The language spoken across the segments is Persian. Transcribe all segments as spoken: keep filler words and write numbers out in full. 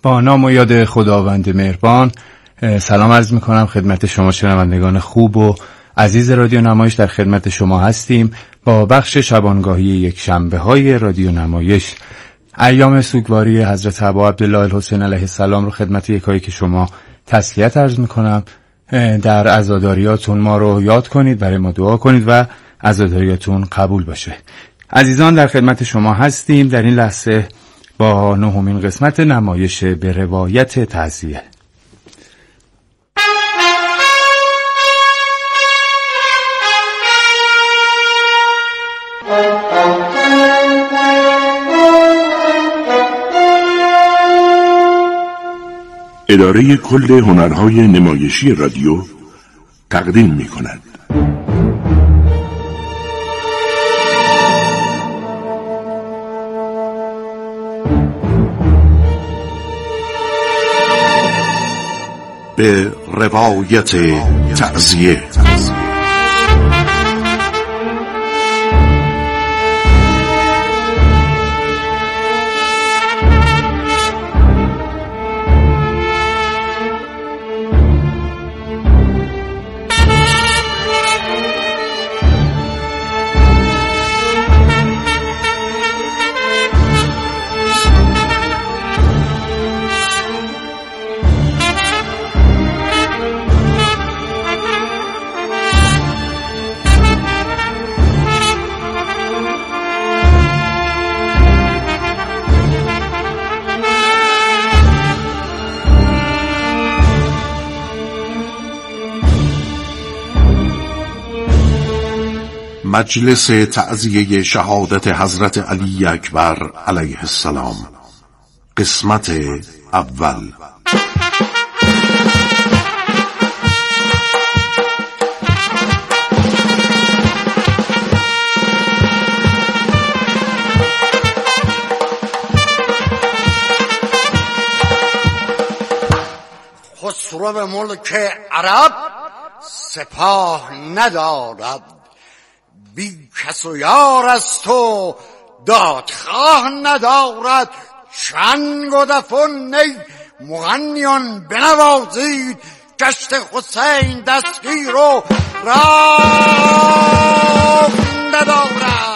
با نام و یاد خداوند مهربان سلام عرض میکنم خدمت شما شنوندگان خوب و عزیز رادیو نمایش. در خدمت شما هستیم با بخش شبانگاهی یک شنبه های رادیو نمایش. ایام سوگواری حضرت ابا عبدالله الحسین علیه السلام رو خدمت یکایی که شما تسلیت عرض میکنم. در عزاداریاتون ما رو یاد کنید، برای ما دعا کنید و عزاداریاتون قبول باشه. عزیزان در خدمت شما هستیم در این لحظه با نهمین قسمت نمایش به روایت تعزیه. اداره کل هنرهای نمایشی رادیو تقدیم می کند. به روایت تعزیه. مجلس تعزیه شهادت حضرت علی اکبر علیه السلام، قسمت اول. خسرو به ملک عرب سپاه ندارد، بی کس و یار است و دادخواه ندارد. چنگ و دف و نی مغنیان بنوازید، کشت حسین دستگیر و راه ندارد.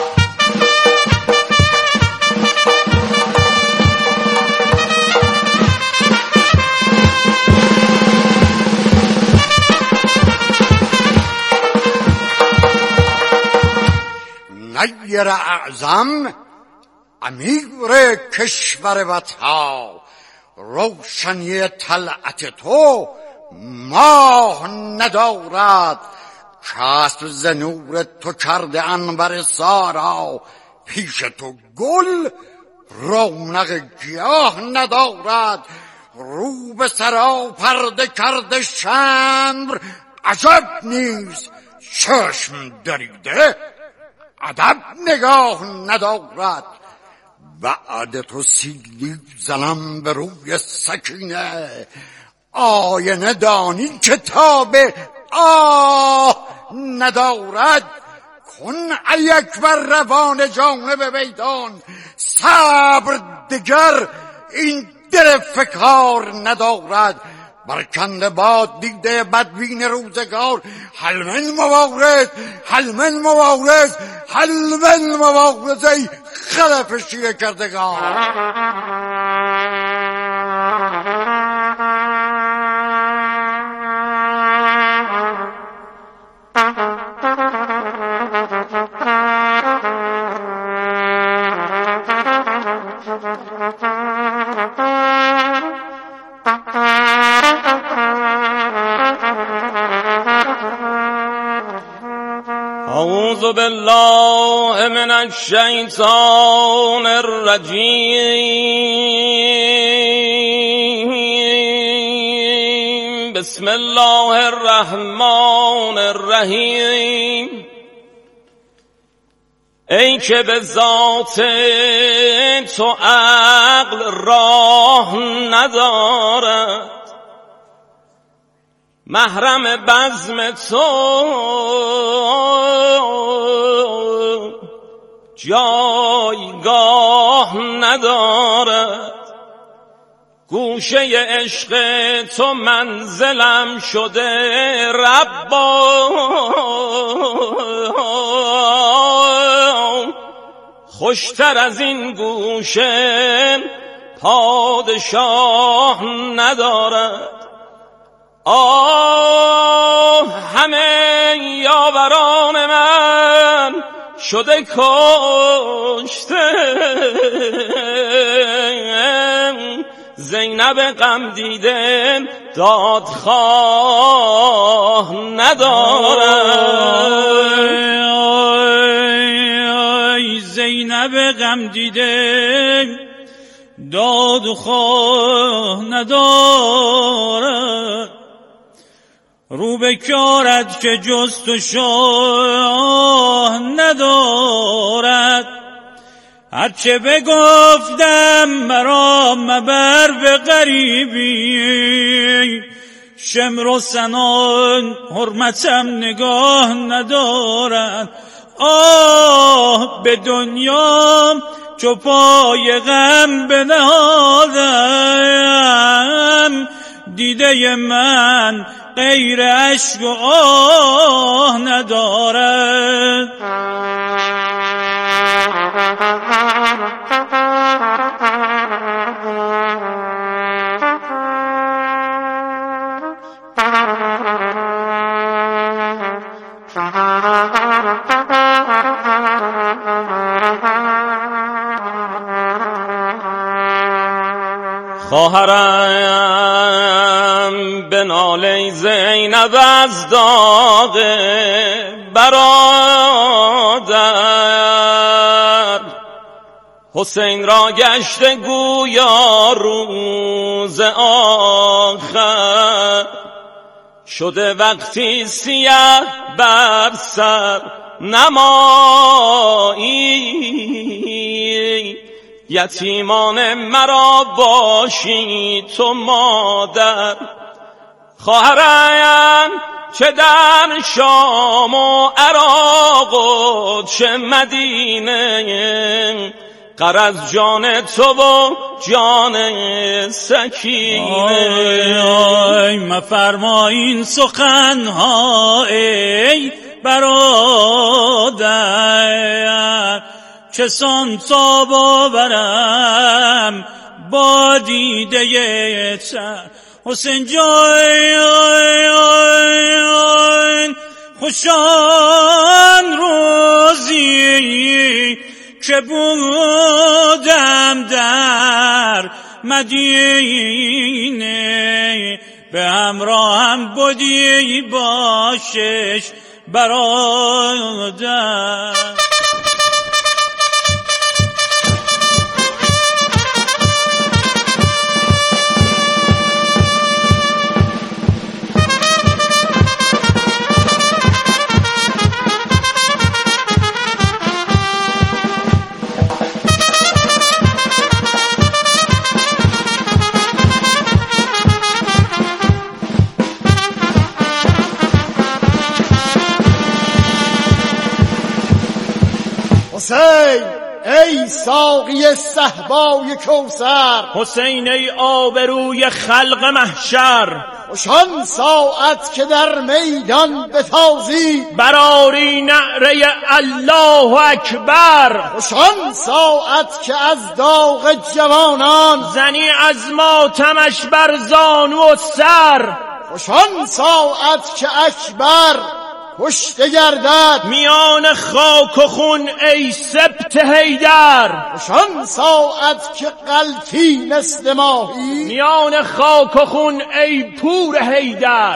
نیر اعظم امیر کشور وطا، روشنی طلعت تو ماه ندارد. کسب ز نور تو کرده انور سارا، پیش تو گل رونق گیاه ندارد. رو به سرا پرده کرده شمر، عجب نیست چشم دریده ادب نگاه ندارد. بعد تو سیلی زنم به روی سکینه، آینه دانی کتاب آه ندارد. کن ای اکبر روان جانب میدان، صبر دگر این دل فکار ندارد. برکنده باد دیده بدبین روزگار، حلمن مبارز حلمن مبارز حلمن مبارز ای خلف شیعه کردگار. اعوذ بالله من الشیطان الرجیم. بسم الله الرحمن الرحیم. ای که به ذات تو عقل راه ندارد، محرم بزم تو جایگاه ندارد. گوشه عشق تو منزلم شده ربا، خوشتر از این گوشه پادشاه ندارد. آه همه یاوران من شده کشته، زینب غم دیده دادخواه ندارد. زینب غم دیده دادخواه ندارد. رو به کارت که جز تو شاه ندارد. هرچه بگفتم مرا مبر به غریبی، شمر و سنان حرمتم نگاه ندارد. آه به دنیا چو پای غم بنهادم، دیده من غیر اشک و آه ندارد. خواهرم به ناله زینب از داغ برادر، حسین را گشته گویا روز آخر، شده وقتی سیه بر سر نمایی، یتیمان مرا باشی تو مادر. خواهرم چه در شام و عراق و چه مدینه، غرض جان تو و جان سکینه. آی مفرما این سخنها ای برادر، چسان تا باورم با دیده تر. حسین جان خوشان روزی که بودم در مدینه، به همراهم بودی باشش برادر. حسین ای ساقی صهبای کوثر، حسین ای آبروی خلق محشر، خوشان ساعت که در میدان بتازی برآری نعره الله اکبر. خوشان ساعت که از داغ جوانان زنی از ماتمش بر زانو و سر. خوشان ساعت که اکبر کشته گردد میان خاک و خون ای سبط حیدر. خوشان ساعت که قلتی مثل ماهی میان خاک و خون ای پور حیدر.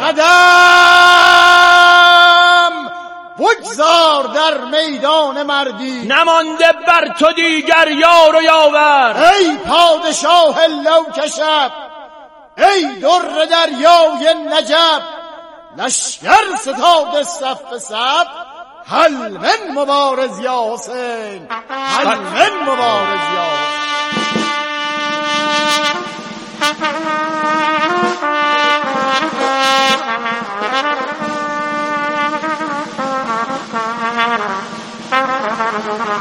قدم بگذار در میدان مردی، نمانده بر تو دیگر یار و یاور. ای پادشاه لوکشب، ای در دریای نجب، لشکر ستاد صف به صف، هل من مبارز یا حسین، هل من مبارز یا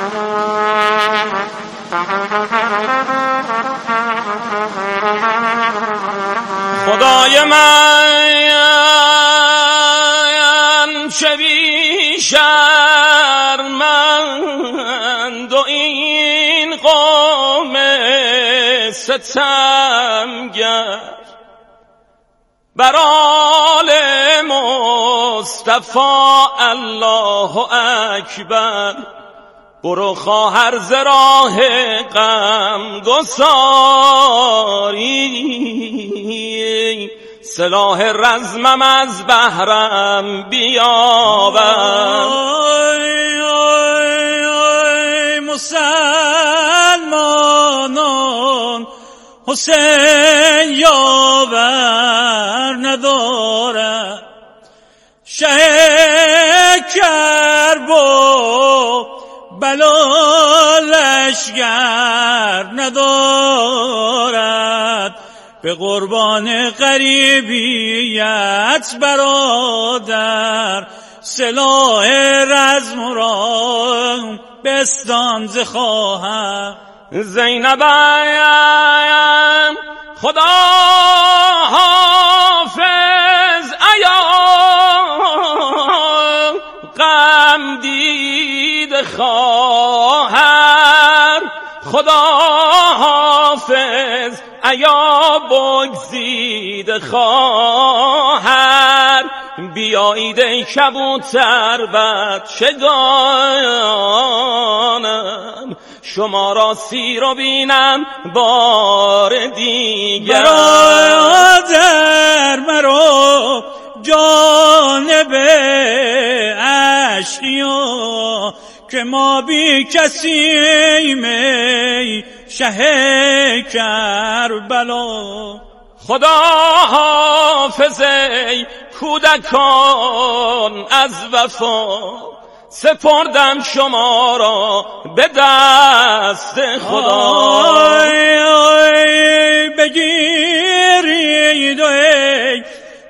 حسین. شرمند و این قوم ستمگر بر آل مصطفی الله اکبر. برو خواهر ز راه غم گساری، سلاح رزمم از بهرم بیاور. آی آی آی مسلمانان، حسین یاور ندارد، شه کرب و بلا لشگر ندارد. به قربان غریبیت برادر، سلاح رزم را بستان ز خواهر. زینبم خدا حافظ ایا غم دید خواهر، خدا حافظ ایا بگزید خواهر. بیایید ای کبوتر بچگانم، شما را سیر و بینم بار دیگر. برادر مرا جانب اشقیا، که ما بی کسیم ای شه کربلا. خدا حافظ ای کودکان از وفا، سپردم شما را به دست خدا. آی آی بگیرید ای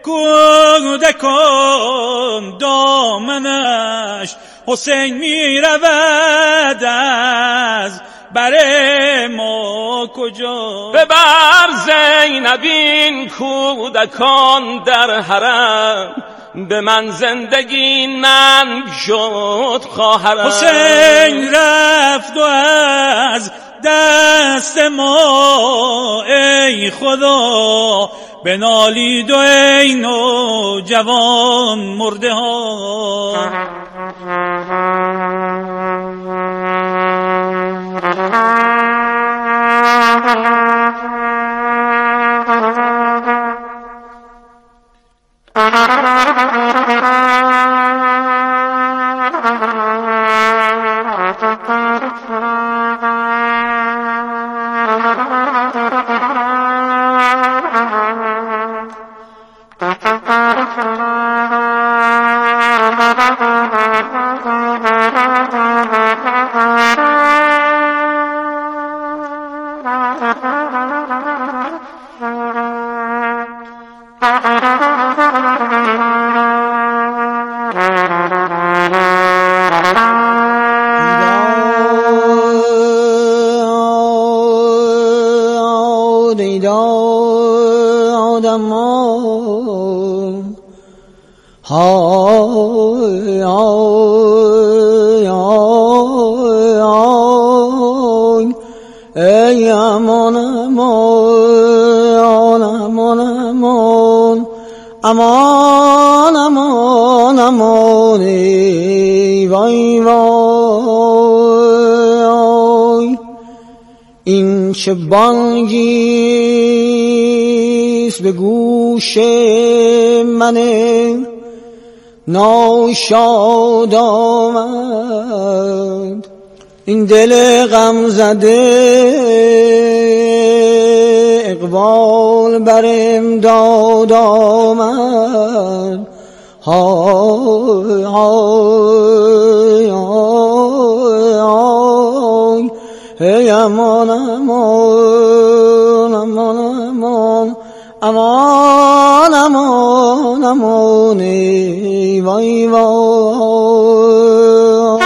کودکان دامنش، حسین می رود از بر ما کجا. ببر زینب این کودکان در حرم، به من زندگی ننگ شد خواهرم. حسین رفت و از دست ما ای خدا، بنالید و ای نوجوان مرده ها. های آی آی آی ای امان امان امان امان امان امان امان ای وای وای این چه بانگیست به گوش منه ناشاد آمد این دل غم زده اقبال بر امداد آمد های های های های ای امان امان امان امان امان امان امان ای وای وای.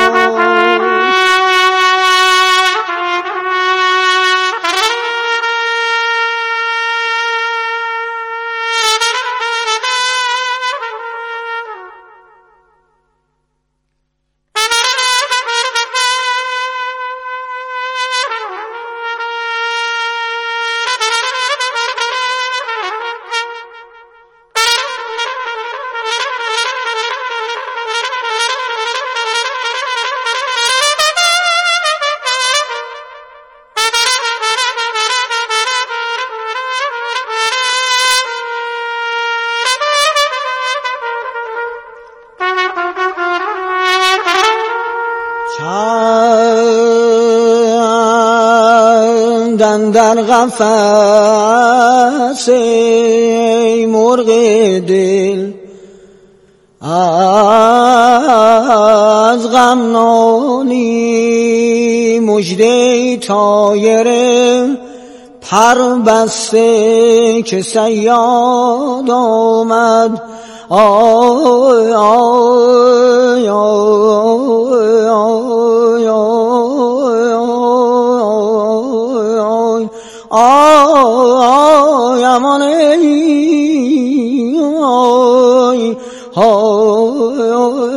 چند اندر قفس ای مرغ دل از غم نالی مژده طایر پر بسته که صیاد آمد آی آی آی آی آی آی امان ای آی آی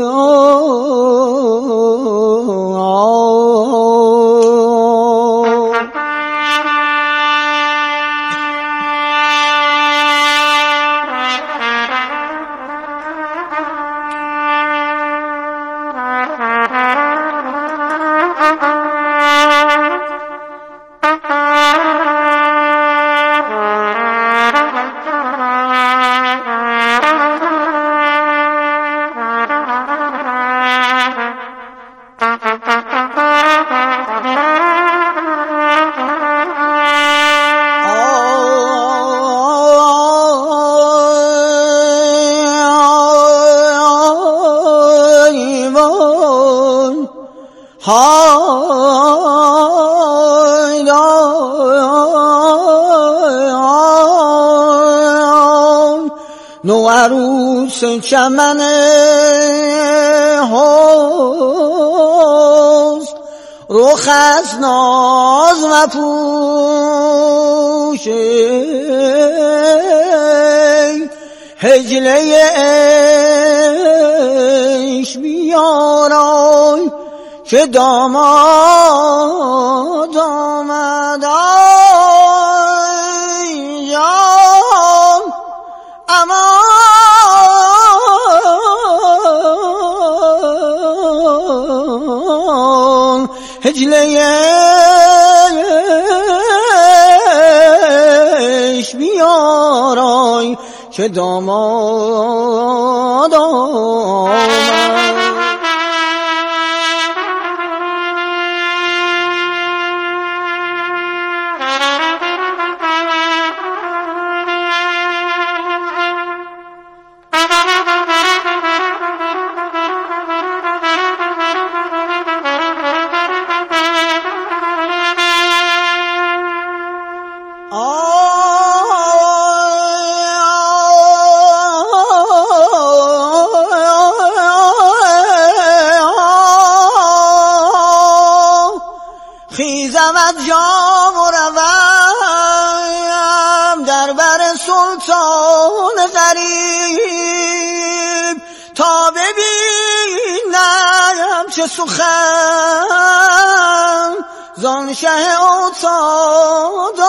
نو عروس چمن هست رخ از ناز مپوشه هجله عشق بیارای که داماد آمد آی جان امان هجله عشق بیارای که داماد آمد. خیزم از جام و روم در بر سلطان غریب تا ببینم چه سخن زان شه اوتاد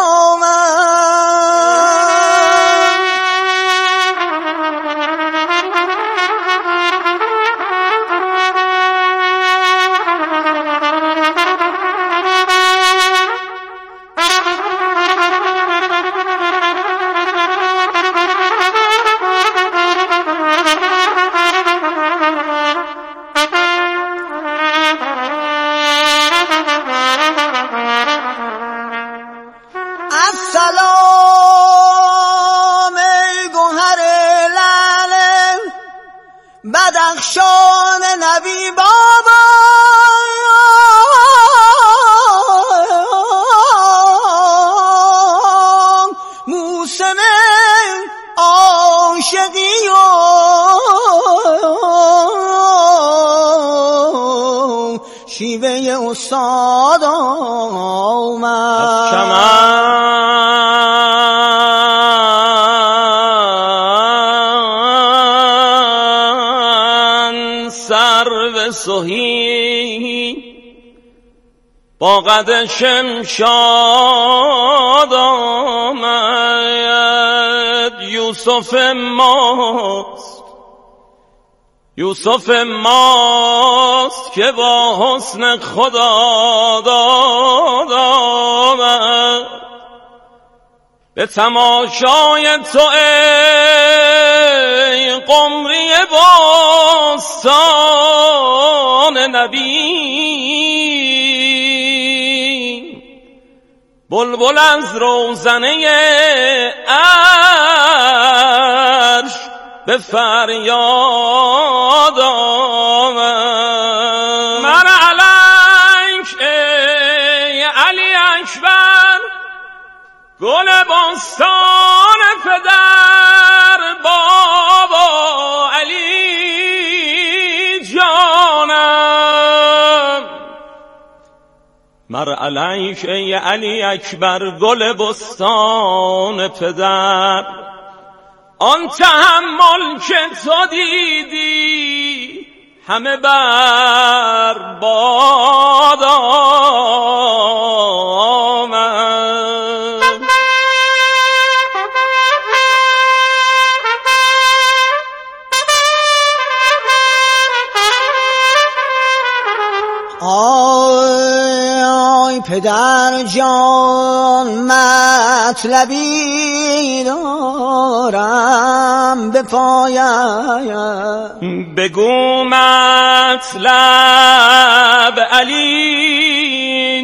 آمد. سلام ای گوهر لعل بدخشان نبی بابا موسم عاشقی و شیوه استاد آمد. سهی با قد شمشاد آمد یوسف ماست یوسف ماست که با حسن خدا داد آمد به تماشای تو ای قمری باستان نبی بلبل از روزنه عرش به فریاد آمد. من علیک ای علی اکبر گل بستان پدر بابا علی جانم. مر علیک ای علی اکبر گل بستان پدر آن تحمل که تو دیدی همه بر باد آمد. آی پدر جان مطلبی دارم به پایم، بگو مطلب علی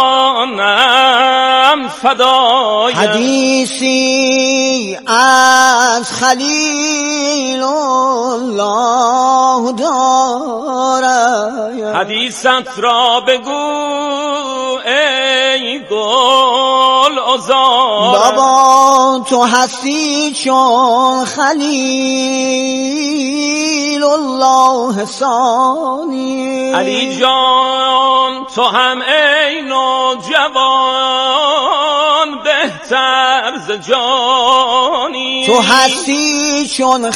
جانم فدایم. حدیثی از خلیل الله دارم، حدیثت را بگو ای گل عذار. بابا تو هستی چون خلیل الله ثانی. علی جان تو هم ای نوجوان بهتر ز جانی. تو هستی چون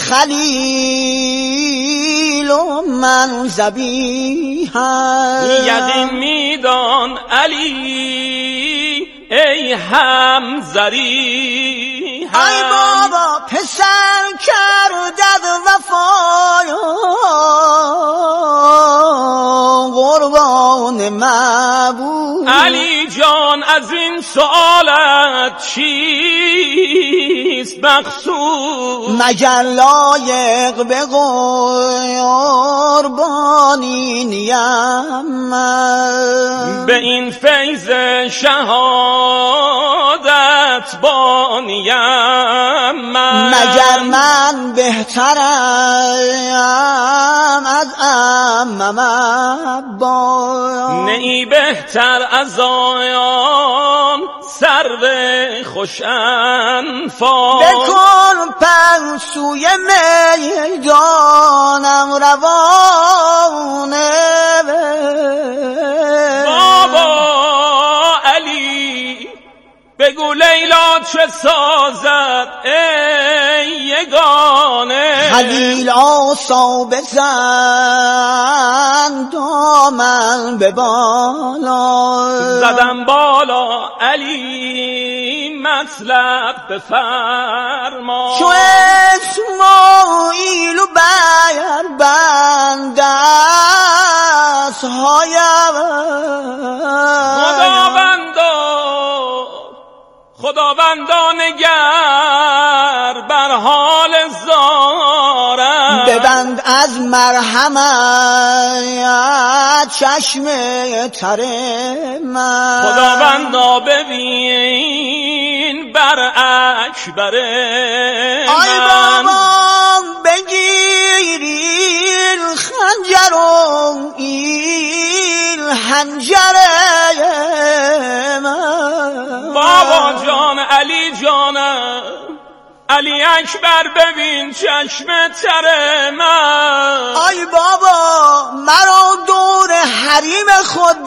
خلیل و من ذبیحم. یقین میدان علی ای هم زری هم. ای بابا پسر کردد وفایا قربان معبود. علی جان از این سؤالت چیست مقصود؟ مگر لایق به قربانی نیم من، به این فیض شهادت بانیم من. مگر من بهترم از عمم عباس؟ نه ای بهتر از آیان سرو خوش انفاس. بکن پر سوی میدانم روانه بابا علی بگو لیلا چه سازد ای یگانه. خلیل آسا بزن دامن به بالا. زدم بالا علی مطلب بفرما. چو اسماعیل و بر بند دستهایم خداوندا خداوندا نگر بر حال زارم. ببند از مرحمت چشم تر من. خداوندا ببین بر اکبر من. آی بابا بگیر خنجر و این حنجر من. بابا جان علی جانم علی اکبر ببین چشم تر من. آی بابا مرا دور حریم خود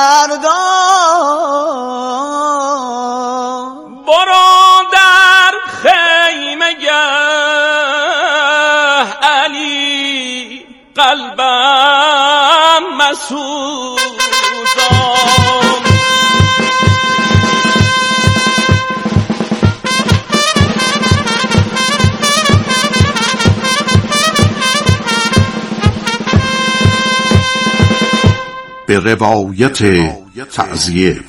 بگردان. برو در خیمه گه علی قلبم مسوزان. به روایت تعزیه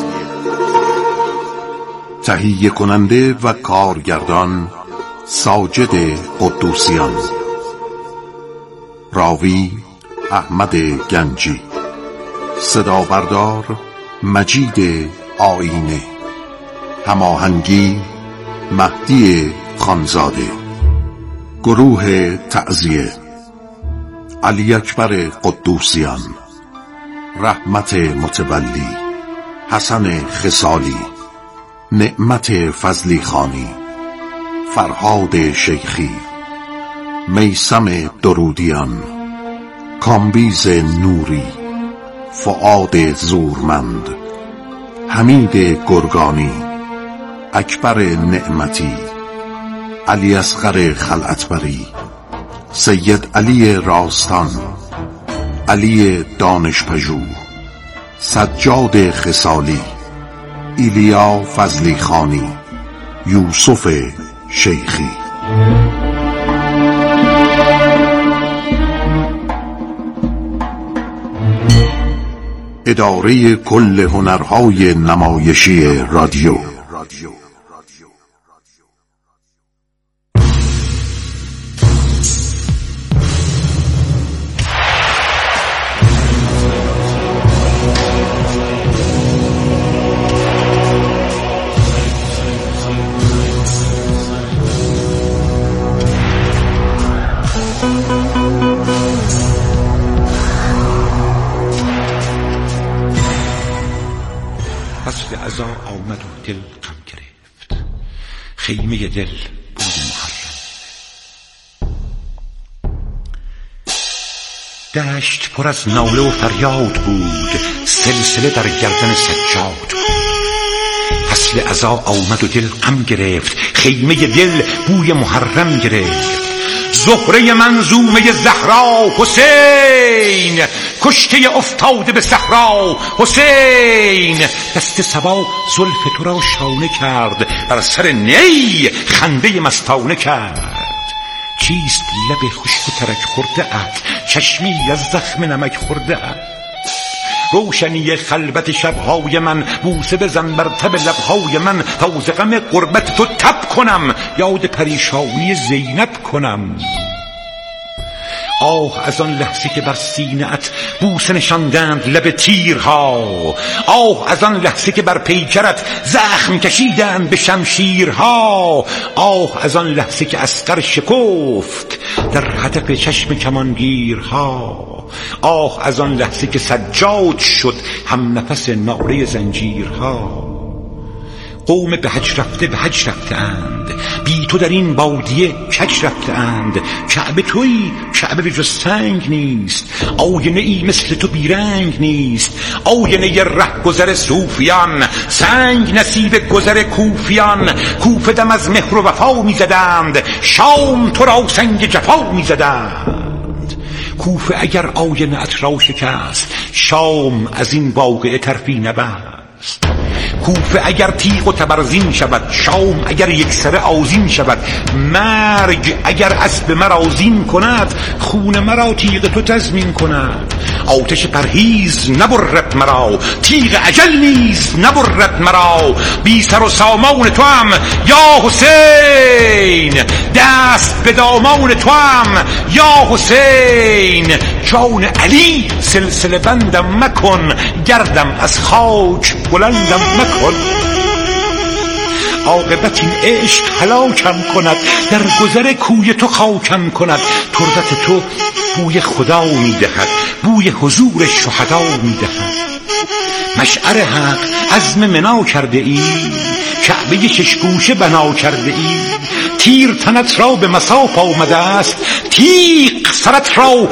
تهیه کننده و کارگردان ساجد قدوسیان، راوی احمد گنجی. صدا بردار مجید آینه. هماهنگی مهدی خانزاده. گروه تعزیه علی اکبر قدوسیان، رحمت متولی، حسن خصالی، نعمت فضلی خانی، فرهاد شیخی، میثم درودیان، کامبیز نوری، فؤاد زورمند، حمید گرگانی، اکبر نعمتی، علی اصغر خلعتبری، سید علی راستان، علی دانشپژوه، سجاد خصالی، ایلیا فضلی خانی، یوسف شیخی. اداره کل هنرهای نمایشی رادیو. فصل عزا آمد و دل غم گرفت، خیمه دل بوی محرم. دشت پر از ناله و فریاد بود، سلسله در گردن سجاد بود. فصل عزا آمد و دل غم گرفت، خیمه دل بوی محرم گرفت. زهره منظومه زهرا حسین، کشته افتاده به صحرا حسین. دست صبا زلف تو را شانه کرد، بر سر نی خنده مستانه کرد. چیست لب خشک و ترک خورده ات، چشمی از زخم نمک خورده ات. روشنی خلوت شبهای من، بوسه بزن بر تب لبهای من، تا ز غم غربت تو تب کنم، یاد پریشانی زینب کنم. آه از آن لحظه که بر سینه ات بوسه نشاندند لب تیرها، آه از آن لحظه که بر پیکرت زخم کشیدند به شمشیرها، آه از آن لحظه که استر شکفت در هدف چشم کمانگیرها، آه از آن لحظه که سجاد شد هم نفس ناله زنجیرها. قوم به حج رفته به حج رفته اند، بی تو در این بادیه کج رفته اند. کعبه تویی، کعبه به جز سنگ نیست، آینه ای مثل تو بیرنگ نیست. آینه ره گذر صوفیان، سنگ نصیب گذر کوفیان. کوفه دم از مهر و وفا می زدند، شام تو را سنگ جفا می زدند. کوفه اگر آینه ات را شکست، شام از این واقعه طرفی نبست. کوفه اگر تیغ و تبرزین شود، شام اگر یک سره آذین شود. مرگ اگر اسب مرا زین کند، خون مرا تیغ تو تضمین کند. آتش پرهیز نبرد مرا، تیغ اجل نیز نبرد مرا. بی سر و سامان تو هم یا حسین، دست به دامان تو هم یا حسین. جان علی سلسله بندم مکن، گردم از خاک بلندم مکن. عاقبت این عشق هلاکم کند، در گذر کوی تو خاکم کند. تربت تو بوی خدا میدهد، بوی حضور شهدا میدهد. مشعر حق عزم منا کرده ای، کعبه ششگوشه بنا کرده ای. تیر تنت را به مصاف آمده است، تیغ سرت را